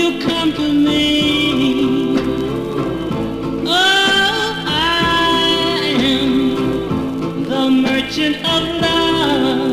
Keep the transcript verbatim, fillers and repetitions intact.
you come to me? Oh, I am the merchant of love.